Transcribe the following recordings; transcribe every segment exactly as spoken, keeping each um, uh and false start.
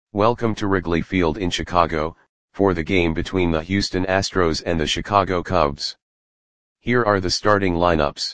Welcome to Wrigley Field in Chicago, for the game between the Houston Astros and the Chicago Cubs. Here are the starting lineups.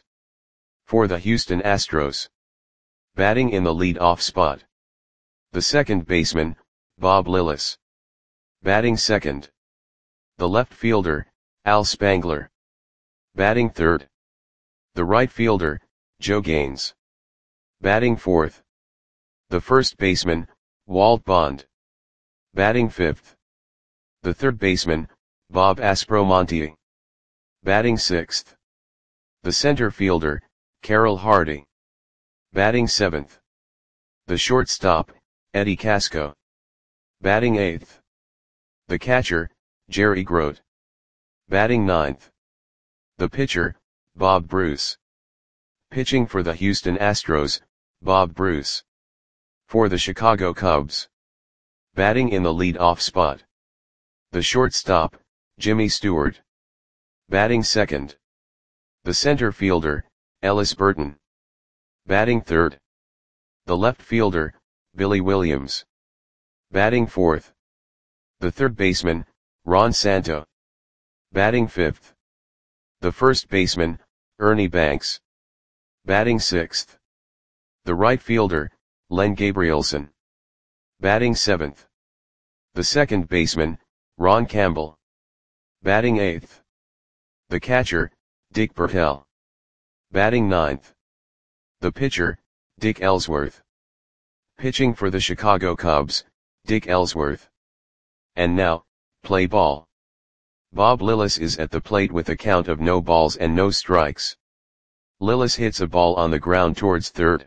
For the Houston Astros. Batting in the lead-off spot. The second baseman, Bob Lillis. Batting second. The left fielder, Al Spangler. Batting third. The right fielder, Joe Gaines. Batting fourth. The first baseman, Walt Bond. Batting fifth. The third baseman, Bob Aspromonte. Batting sixth. The center fielder, Carroll Hardy. Batting seventh. The shortstop, Eddie Casco. Batting eighth. The catcher, Jerry Grote. Batting ninth. The pitcher, Bob Bruce. Pitching for the Houston Astros, Bob Bruce. For the Chicago Cubs. Batting in the lead-off spot. The shortstop, Jimmy Stewart. Batting second. The center fielder, Ellis Burton. Batting third. The left fielder, Billy Williams. Batting fourth. The third baseman, Ron Santo. Batting fifth. The first baseman, Ernie Banks. Batting sixth. The right fielder, Len Gabrielson. Batting seventh. The second baseman, Ron Campbell. Batting eighth. The catcher, Dick Bertel. Batting ninth. The pitcher, Dick Ellsworth. Pitching for the Chicago Cubs, Dick Ellsworth. And now, play ball. Bob Lillis is at the plate with a count of no balls and no strikes. Lillis hits a ball on the ground towards third.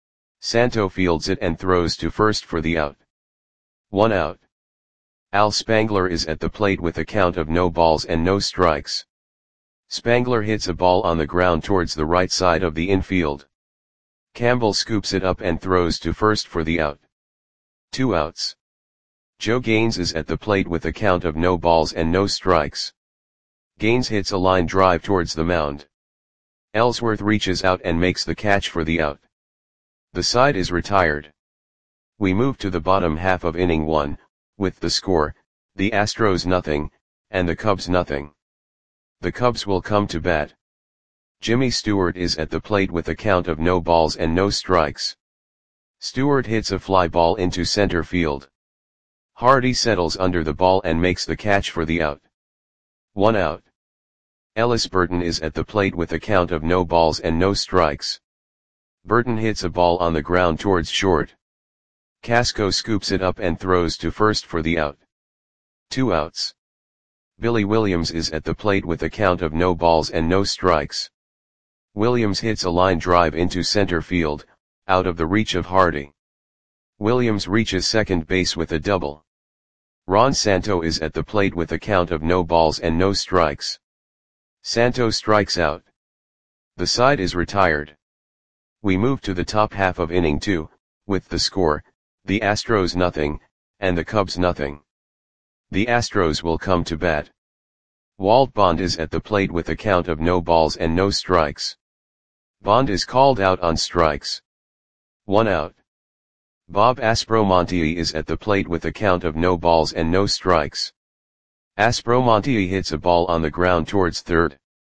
Santo fields it and throws to first for the out. One out. Al Spangler is at the plate with a count of no balls and no strikes. Spangler hits a ball on the ground towards the right side of the infield. Campbell scoops it up and throws to first for the out. Two outs. Joe Gaines is at the plate with a count of no balls and no strikes. Gaines hits a line drive towards the mound. Ellsworth reaches out and makes the catch for the out. The side is retired. We move to the bottom half of inning one, with the score, the Astros nothing, and the Cubs nothing. The Cubs will come to bat. Jimmy Stewart is at the plate with a count of no balls and no strikes. Stewart hits a fly ball into center field. Hardy settles under the ball and makes the catch for the out. One out. Ellis Burton is at the plate with a count of no balls and no strikes. Burton hits a ball on the ground towards short. Casco scoops it up and throws to first for the out. Two outs. Billy Williams is at the plate with a count of no balls and no strikes. Williams hits a line drive into center field, out of the reach of Hardy. Williams reaches second base with a double. Ron Santo is at the plate with a count of no balls and no strikes. Santo strikes out. The side is retired. We move to the top half of inning two, with the score, the Astros nothing, and the Cubs nothing. The Astros will come to bat. Walt Bond is at the plate with a count of no balls and no strikes. Bond is called out on strikes. One out. Bob Aspromonte is at the plate with a count of no balls and no strikes. Aspromonte hits a ball on the ground towards third.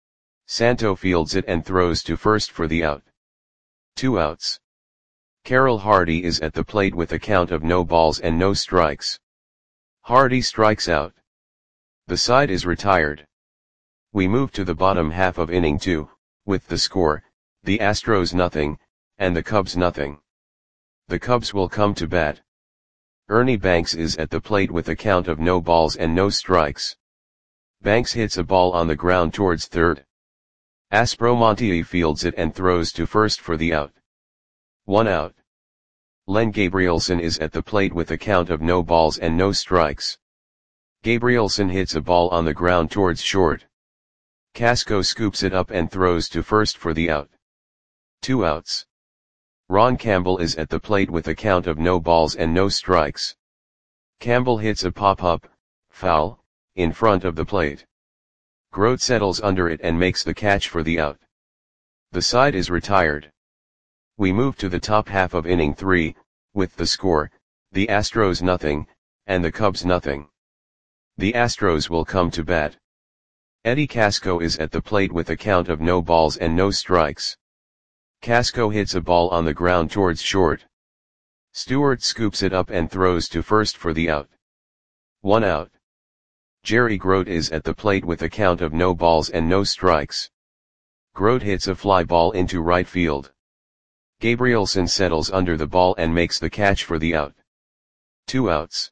Santo fields it and throws to first for the out. Two outs. Carroll Hardy is at the plate with a count of no balls and no strikes. Hardy strikes out. The side is retired. We move to the bottom half of inning two, with the score, the Astros nothing, and the Cubs nothing. The Cubs will come to bat. Ernie Banks is at the plate with a count of no balls and no strikes. Banks hits a ball on the ground towards third. Aspromonte fields it and throws to first for the out. One out. Len Gabrielson is at the plate with a count of no balls and no strikes. Gabrielson hits a ball on the ground towards short. Casco scoops it up and throws to first for the out. Two outs. Ron Campbell is at the plate with a count of no balls and no strikes. Campbell hits a pop-up, foul, in front of the plate. Grote settles under it and makes the catch for the out. The side is retired. We move to the top half of inning three, with the score, the Astros nothing, and the Cubs nothing. The Astros will come to bat. Eddie Casco is at the plate with a count of no balls and no strikes. Casco hits a ball on the ground towards short. Stewart scoops it up and throws to first for the out. One out. Jerry Grote is at the plate with a count of no balls and no strikes. Grote hits a fly ball into right field. Gabrielson settles under the ball and makes the catch for the out. Two outs.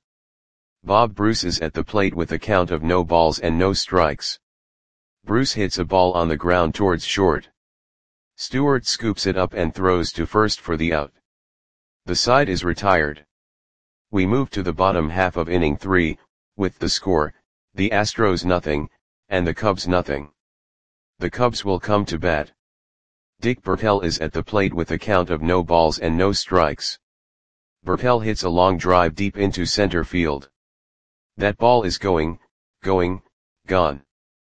Bob Bruce is at the plate with a count of no balls and no strikes. Bruce hits a ball on the ground towards short. Stewart scoops it up and throws to first for the out. The side is retired. We move to the bottom half of inning three, with the score, the Astros nothing, and the Cubs nothing. The Cubs will come to bat. Dick Bertel is at the plate with a count of no balls and no strikes. Bertel hits a long drive deep into center field. That ball is going, going, gone.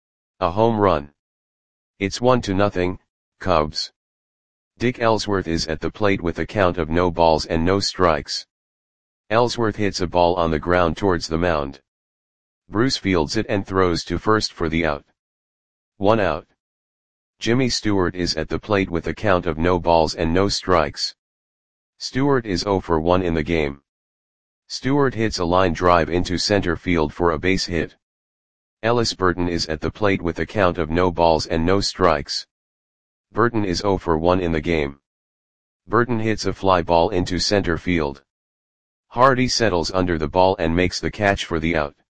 A home run. It's one to nothing, Cubs. Dick Ellsworth is at the plate with a count of no balls and no strikes. Ellsworth hits a ball on the ground towards the mound. Bruce fields it and throws to first for the out. One out. Jimmy Stewart is at the plate with a count of no balls and no strikes. Stewart is oh for one in the game. Stewart hits a line drive into center field for a base hit. Ellis Burton is at the plate with a count of no balls and no strikes. Burton is oh for one in the game. Burton hits a fly ball into center field. Hardy settles under the ball and makes the catch for the out.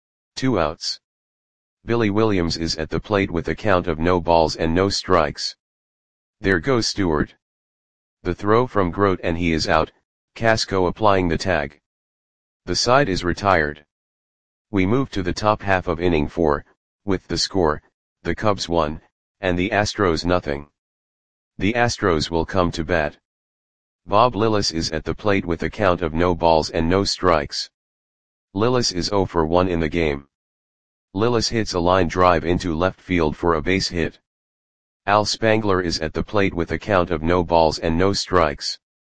Two outs. Billy Williams is at the plate with a count of no balls and no strikes. There goes Stewart. The throw from Grote and he is out, Casco applying the tag. The side is retired. We move to the top half of inning four, with the score, the Cubs one, and the Astros nothing. The Astros will come to bat. Bob Lillis is at the plate with a count of no balls and no strikes. Lillis is oh for one in the game. Lillis hits a line drive into left field for a base hit. Al Spangler is at the plate with a count of no balls and no strikes.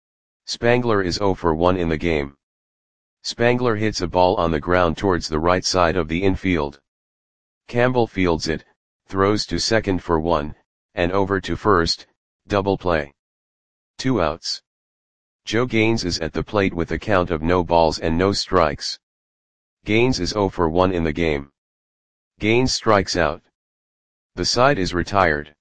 Spangler is oh for one in the game. Spangler hits a ball on the ground towards the right side of the infield. Campbell fields it, throws to second for one, and over to first, double play. Two outs. Joe Gaines is at the plate with a count of no balls and no strikes. Gaines is oh for one in the game. Gaines strikes out. The side is retired.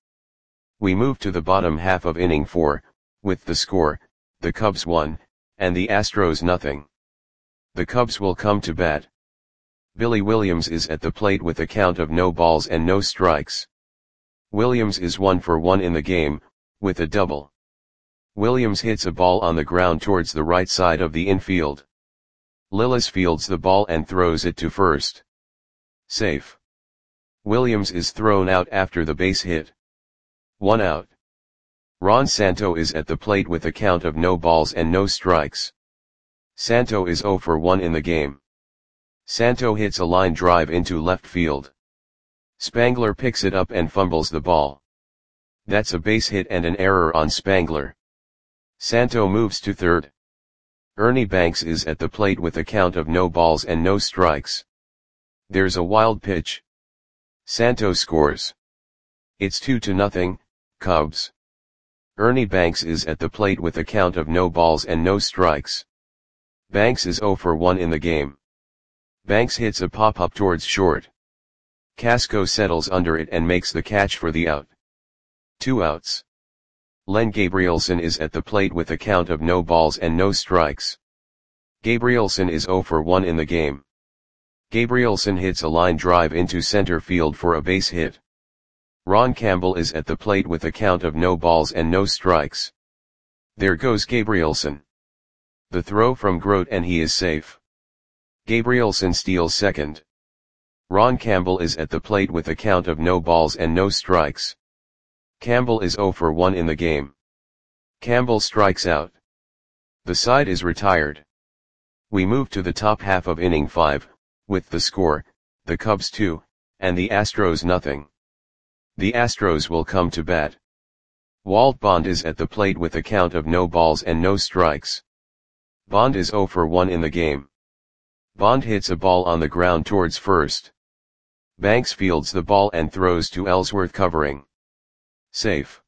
We move to the bottom half of inning four, with the score, the Cubs one, and the Astros nothing. The Cubs will come to bat. Billy Williams is at the plate with a count of no balls and no strikes. Williams is one for one in the game, with a double. Williams hits a ball on the ground towards the right side of the infield. Lillis fields the ball and throws it to first. Safe. Williams is thrown out after the base hit. One out. Ron Santo is at the plate with a count of no balls and no strikes. Santo is oh for one in the game. Santo hits a line drive into left field. Spangler picks it up and fumbles the ball. That's a base hit and an error on Spangler. Santo moves to third. Ernie Banks is at the plate with a count of no balls and no strikes. There's a wild pitch. Santo scores. It's two to nothing, Cubs. Ernie Banks is at the plate with a count of no balls and no strikes. Banks is oh for one in the game. Banks hits a pop-up towards short. Casco settles under it and makes the catch for the out. Two outs. Len Gabrielson is at the plate with a count of no balls and no strikes. Gabrielson is oh for one in the game. Gabrielson hits a line drive into center field for a base hit. Ron Campbell is at the plate with a count of no balls and no strikes. There goes Gabrielson. The throw from Grote and he is safe. Gabrielson steals second. Ron Campbell is at the plate with a count of no balls and no strikes. Campbell is oh for one in the game. Campbell strikes out. The side is retired. We move to the top half of inning five, with the score, the Cubs two, and the Astros nothing. The Astros will come to bat. Walt Bond is at the plate with a count of no balls and no strikes. Bond is zero for one in the game. Bond hits a ball on the ground towards first. Banks fields the ball and throws to Ellsworth covering. Safe.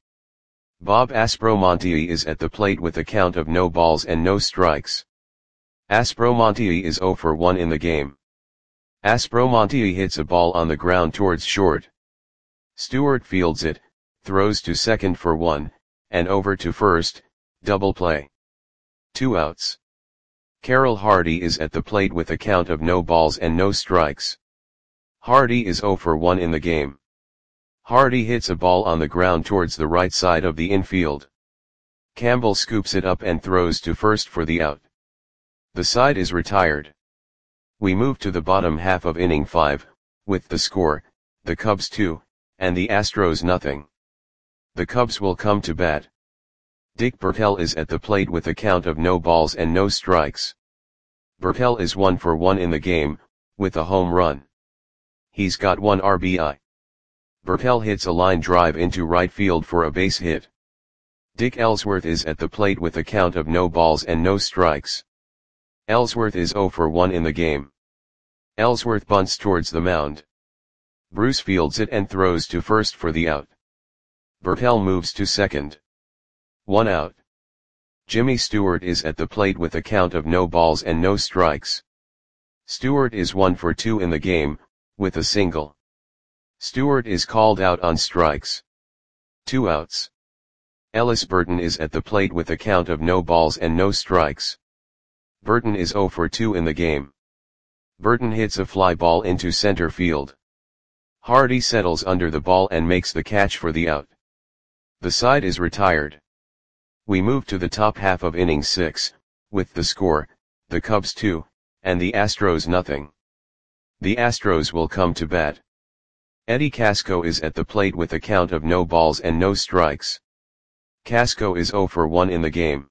Bob Aspromonte is at the plate with a count of no balls and no strikes. Aspromonte is zero for one in the game. Aspromonte hits a ball on the ground towards short. Stewart fields it, throws to second for one, and over to first, double play. Two outs. Carroll Hardy is at the plate with a count of no balls and no strikes. Hardy is zero for one in the game. Hardy hits a ball on the ground towards the right side of the infield. Campbell scoops it up and throws to first for the out. The side is retired. We move to the bottom half of inning five, with the score, the Cubs two, and the Astros nothing. The Cubs will come to bat. Dick Bertel is at the plate with a count of no balls and no strikes. Bertel is one for one in the game, with a home run. He's got one R B I. Bertel hits a line drive into right field for a base hit. Dick Ellsworth is at the plate with a count of no balls and no strikes. Ellsworth is zero for one in the game. Ellsworth bunts towards the mound. Bruce fields it and throws to first for the out. Bertel moves to second. One out. Jimmy Stewart is at the plate with a count of no balls and no strikes. Stewart is one for two in the game, with a single. Stewart is called out on strikes. Two outs. Ellis Burton is at the plate with a count of no balls and no strikes. Burton is zero for two in the game. Burton hits a fly ball into center field. Hardy settles under the ball and makes the catch for the out. The side is retired. We move to the top half of inning six, with the score, the Cubs two, and the Astros nothing. The Astros will come to bat. Eddie Casco is at the plate with a count of no balls and no strikes. Casco is zero for one in the game.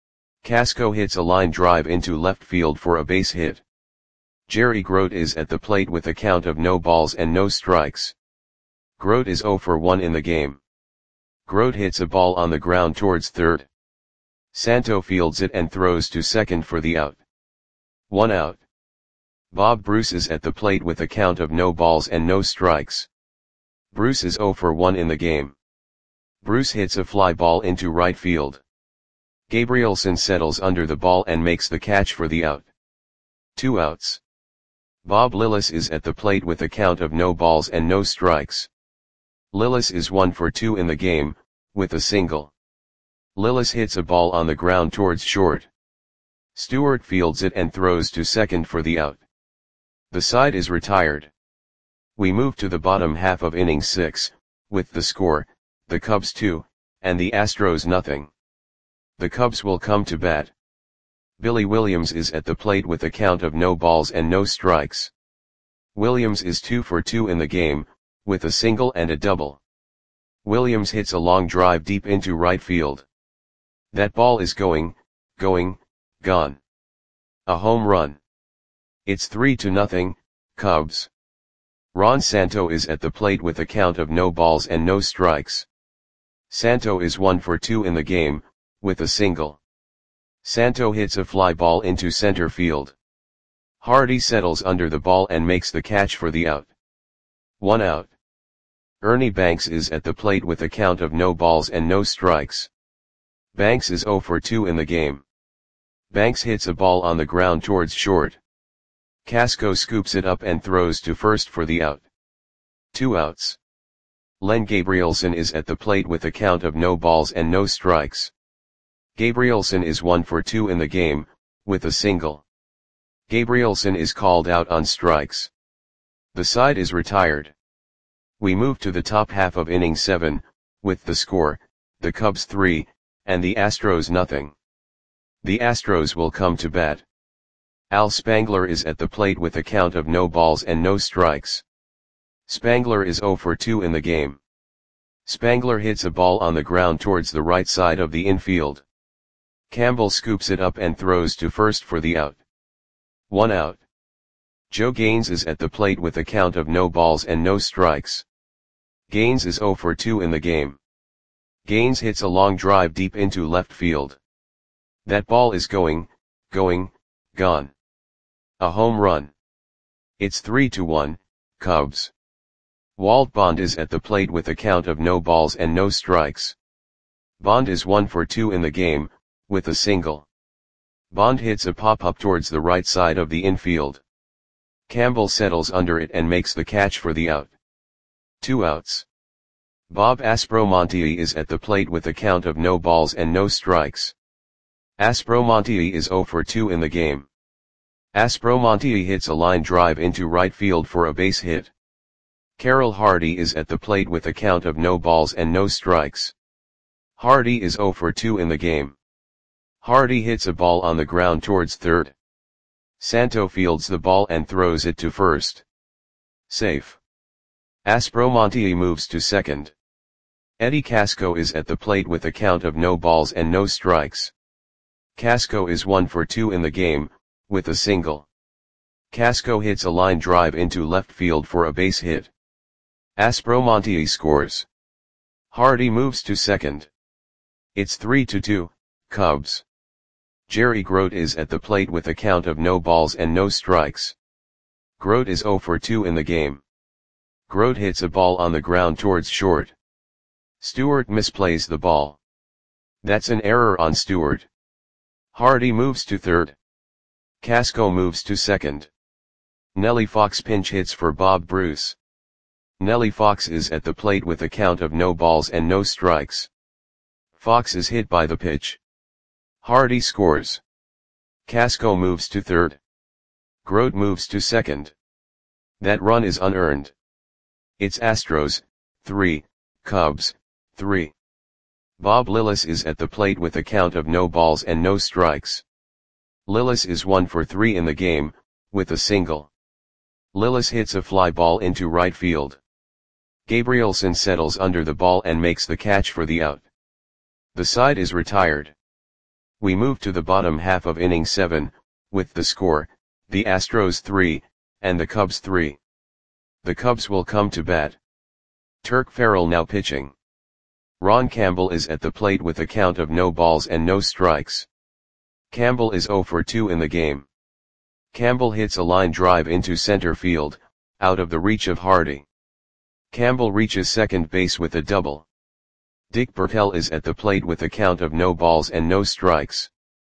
Casco hits a line drive into left field for a base hit. Jerry Grote is at the plate with a count of no balls and no strikes. Grote is zero for one in the game. Grote hits a ball on the ground towards third. Santo fields it and throws to second for the out. One out. Bob Bruce is at the plate with a count of no balls and no strikes. Bruce is zero for one in the game. Bruce hits a fly ball into right field. Gabrielson settles under the ball and makes the catch for the out. Two outs. Bob Lillis is at the plate with a count of no balls and no strikes. Lillis is one for two in the game, with a single. Lillis hits a ball on the ground towards short. Stewart fields it and throws to second for the out. The side is retired. We move to the bottom half of inning six, with the score, the Cubs two, and the Astros nothing. The Cubs will come to bat. Billy Williams is at the plate with a count of no balls and no strikes. Williams is two for two in the game, with a single and a double. Williams hits a long drive deep into right field. That ball is going, going, gone. A home run. It's three to nothing, Cubs. Ron Santo is at the plate with a count of no balls and no strikes. Santo is one for two in the game, with a single. Santo hits a fly ball into center field. Hardy settles under the ball and makes the catch for the out. One out. Ernie Banks is at the plate with a count of no balls and no strikes. Banks is zero for two in the game. Banks hits a ball on the ground towards short. Casco scoops it up and throws to first for the out. Two outs. Len Gabrielson is at the plate with a count of no balls and no strikes. Gabrielson is one for two in the game, with a single. Gabrielson is called out on strikes. The side is retired. We move to the top half of inning seven, with the score, the Cubs three, and the Astros nothing. The Astros will come to bat. Al Spangler is at the plate with a count of no balls and no strikes. Spangler is zero for two in the game. Spangler hits a ball on the ground towards the right side of the infield. Campbell scoops it up and throws to first for the out. One out. Joe Gaines is at the plate with a count of no balls and no strikes. Gaines is zero for two in the game. Gaines hits a long drive deep into left field. That ball is going, going, gone. A home run. It's three to one, Cubs. Walt Bond is at the plate with a count of no balls and no strikes. Bond is one for two in the game, with a single. Bond hits a pop-up towards the right side of the infield. Campbell settles under it and makes the catch for the out. Two outs. Bob Aspromonte is at the plate with a count of no balls and no strikes. Aspromonte is zero for two in the game. Aspromonte hits a line drive into right field for a base hit. Carroll Hardy is at the plate with a count of no balls and no strikes. Hardy is zero for two in the game. Hardy hits a ball on the ground towards third. Santo fields the ball and throws it to first. Safe. Aspromonte moves to second. Eddie Casco is at the plate with a count of no balls and no strikes. Casco is one for two in the game, with a single. Casco hits a line drive into left field for a base hit. Aspromonte scores. Hardy moves to second. It's three to two, Cubs. Jerry Grote is at the plate with a count of no balls and no strikes. Grote is zero for two in the game. Grote hits a ball on the ground towards short. Stewart misplays the ball. That's an error on Stewart. Hardy moves to third. Casco moves to second. Nellie Fox pinch hits for Bob Bruce. Nellie Fox is at the plate with a count of no balls and no strikes. Fox is hit by the pitch. Hardy scores. Casco moves to third. Grote moves to second. That run is unearned. It's Astros, three, Cubs, three. Bob Lillis is at the plate with a count of no balls and no strikes. Lillis is one for three in the game, with a single. Lillis hits a fly ball into right field. Gabrielson settles under the ball and makes the catch for the out. The side is retired. We move to the bottom half of inning seven, with the score, the Astros three, and the Cubs three. The Cubs will come to bat. Turk Farrell now pitching. Ron Campbell is at the plate with a count of no balls and no strikes. Campbell is zero for two in the game. Campbell hits a line drive into center field, out of the reach of Hardy. Campbell reaches second base with a double. Dick Bertel is at the plate with a count of no balls and no strikes.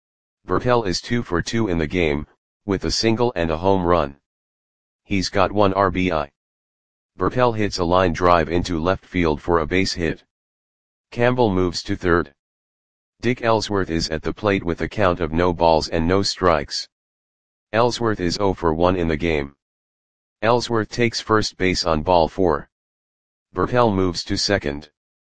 Bertel is two for two in the game, with a single and a home run. He's got one R B I. Bertel hits a line drive into left field for a base hit. Campbell moves to third. Dick Ellsworth is at the plate with a count of no balls and no strikes. Ellsworth is zero for one in the game. Ellsworth takes first base on ball four. Bertel moves to second.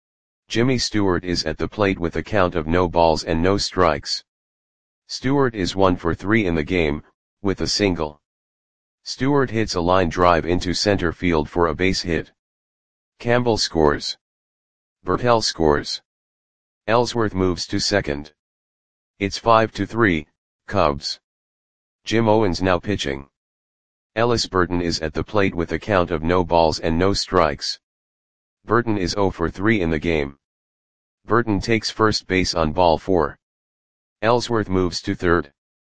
Jimmy Stewart is at the plate with a count of no balls and no strikes. Stewart is one for three in the game, with a single. Stewart hits a line drive into center field for a base hit. Campbell scores. Bertel scores. Ellsworth moves to second. It's five to three, Cubs. Jim Owens now pitching. Ellis Burton is at the plate with a count of no balls and no strikes. Burton is zero for three in the game. Burton takes first base on ball four. Ellsworth moves to third.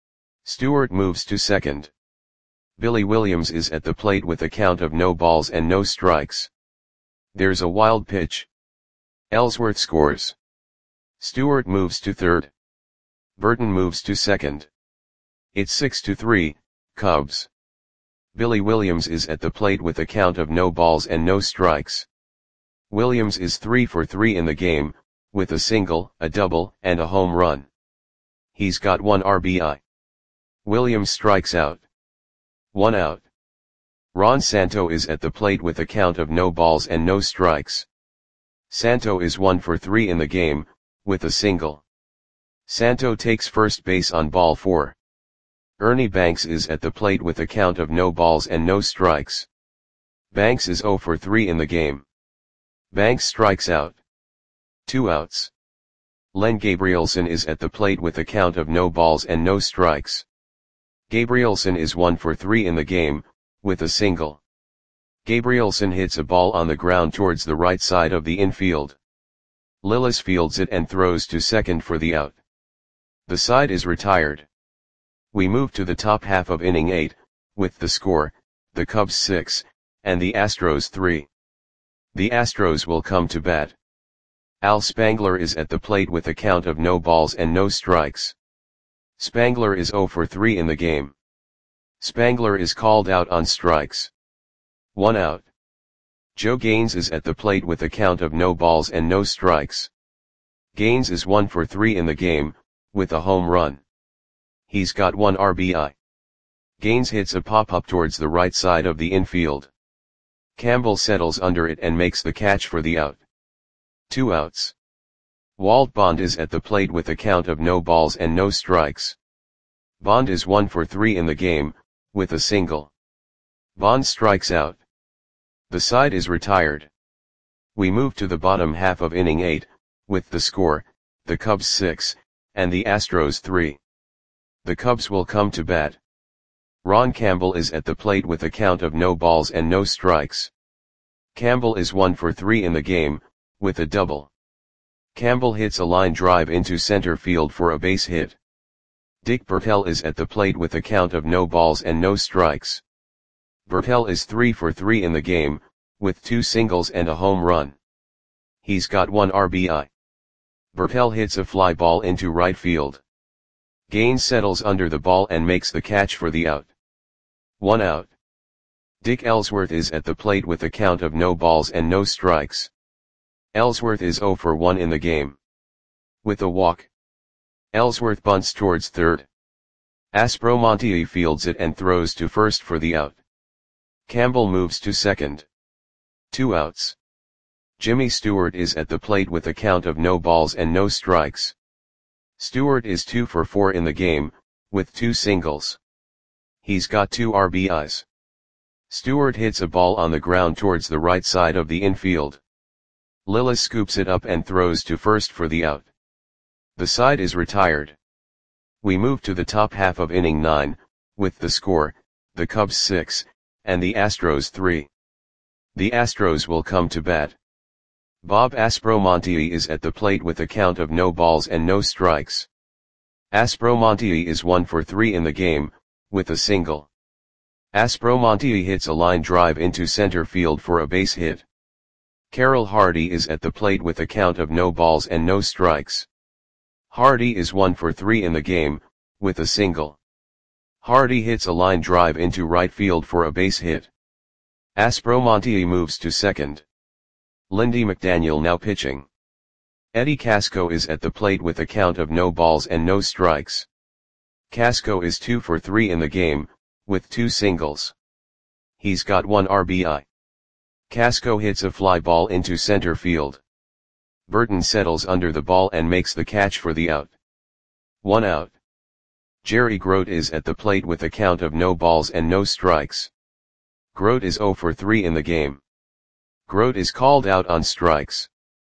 Stewart moves to second. Billy Williams is at the plate with a count of no balls and no strikes. There's a wild pitch. Ellsworth scores. Stewart moves to third. Burton moves to second. It's six to three, Cubs. Billy Williams is at the plate with a count of no balls and no strikes. Williams is three for three in the game, with a single, a double, and a home run. He's got one R B I. Williams strikes out. One out. Ron Santo is at the plate with a count of no balls and no strikes. Santo is one for three in the game, with a single. Santo takes first base on ball four. Ernie Banks is at the plate with a count of no balls and no strikes. Banks is zero for three in the game. Banks strikes out. Two outs. Len Gabrielson is at the plate with a count of no balls and no strikes. Gabrielson is one for three in the game, with a single. Gabrielson hits a ball on the ground towards the right side of the infield. Lillis fields it and throws to second for the out. The side is retired. We move to the top half of inning eight, with the score, the Cubs six, and the Astros three. The Astros will come to bat. Al Spangler is at the plate with a count of no balls and no strikes. Spangler is zero for three in the game. Spangler is called out on strikes. One out. Joe Gaines is at the plate with a count of no balls and no strikes. Gaines is one for three in the game, with a home run. He's got one R B I. Gaines hits a pop-up towards the right side of the infield. Campbell settles under it and makes the catch for the out. Two outs. Walt Bond is at the plate with a count of no balls and no strikes. Bond is one for three in the game, with a single. Bond strikes out. The side is retired. We move to the bottom half of inning eight, with the score, the Cubs six, and the Astros three. The Cubs will come to bat. Ron Campbell is at the plate with a count of no balls and no strikes. Campbell is one for three in the game, with a double. Campbell hits a line drive into center field for a base hit. Dick Bertel is at the plate with a count of no balls and no strikes. Bertel is three for three in the game, with two singles and a home run. He's got one R B I. Bertel hits a fly ball into right field. Gaines settles under the ball and makes the catch for the out. One out. Dick Ellsworth is at the plate with a count of no balls and no strikes. Ellsworth is zero for one in the game. With a walk. Ellsworth bunts towards third. Aspromonte fields it and throws to first for the out. Campbell moves to second. Two outs. Jimmy Stewart is at the plate with a count of no balls and no strikes. Stewart is two for four in the game, with two singles. He's got two R B Is. Stewart hits a ball on the ground towards the right side of the infield. Lillis scoops it up and throws to first for the out. The side is retired. We move to the top half of inning nine, with the score, the Cubs six, and the Astros three. The Astros will come to bat. Bob Aspromonte is at the plate with a count of no balls and no strikes. Aspromonte is one for three in the game, with a single. Aspromonte hits a line drive into center field for a base hit. Carroll Hardy is at the plate with a count of no balls and no strikes. Hardy is one for three in the game, with a single. Hardy hits a line drive into right field for a base hit. Aspromonte moves to second. Lindy McDaniel now pitching. Eddie Casco is at the plate with a count of no balls and no strikes. Casco is two for three in the game, with two singles. He's got one R B I. Casco hits a fly ball into center field. Burton settles under the ball and makes the catch for the out. One out. Jerry Grote is at the plate with a count of no balls and no strikes. Grote is zero for three in the game. Grote is called out on strikes.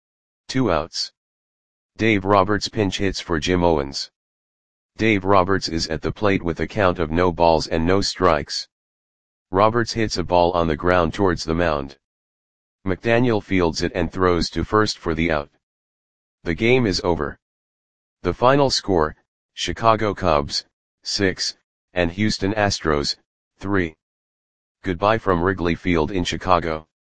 Two outs. Dave Roberts pinch hits for Jim Owens. Dave Roberts is at the plate with a count of no balls and no strikes. Roberts hits a ball on the ground towards the mound. McDaniel fields it and throws to first for the out. The game is over. The final score, Chicago Cubs, six, and Houston Astros, three. Goodbye from Wrigley Field in Chicago.